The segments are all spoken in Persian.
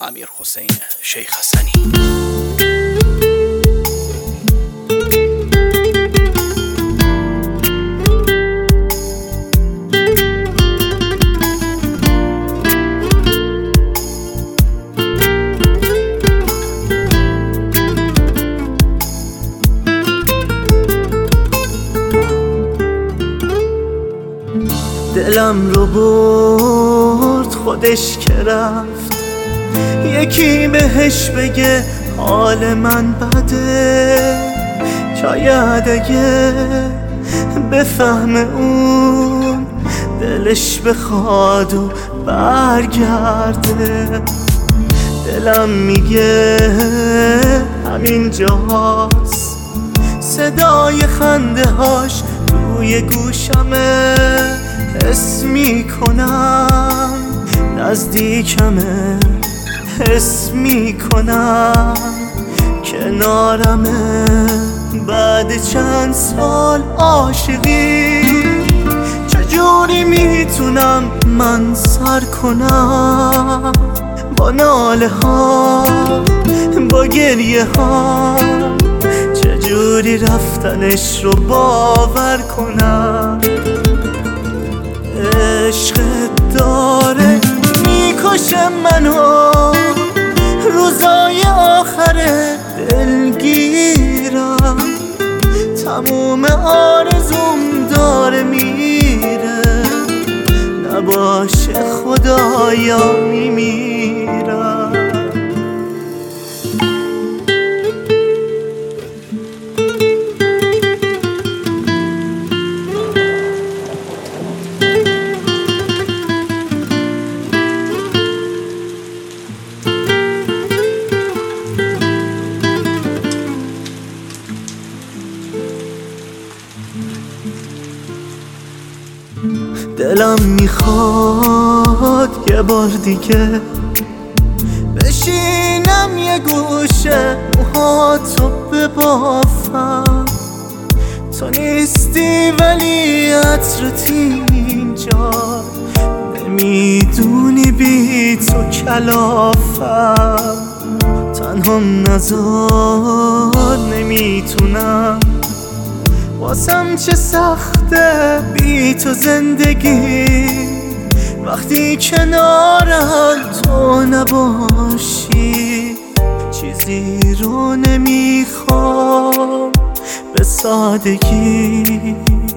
امیرحسین شیخ حسنی. دلم رو برد خودش که رفت، یکی بهش بگه حال من بده، شاید اگه بفهم اون دلش بخواد و برگرده. دلم میگه همین جاست، صدای خنده هاش روی گوشمه، حس میکنم نزدیکمه، حس میکنم کنارمه. بعد چند سال عاشقی چجوری میتونم من سر کنم؟ با ناله ها با گریه ها چجوری رفتنش رو باور کنم؟ عشقت داره میکشه منو، روزای آخر دلگیرم، تموم آرزوم داره میره، نباشه خدایا میمیرم. دلم میخواد یه بار دیگه بشینم یه گوشه موهاتو ببافم، تو نیستی ولی عطرت اینجا، نمیدونی بی تو کلافم، تنهام نذار نمیتونم، واسم چه سخته بی تو زندگی، وقتی کنارم تو نباشی، چیزی رو نمیخوام به سادگی.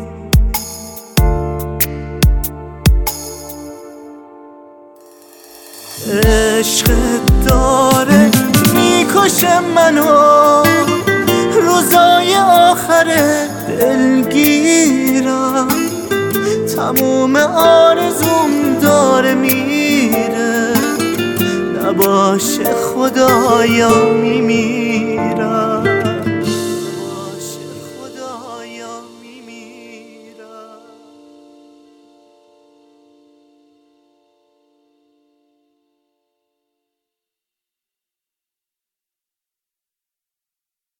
عشقت داره میکشه منو، روزای آخر دلگیرم، تموم آرزوم داره میره، نباشه خدایا میمیرم.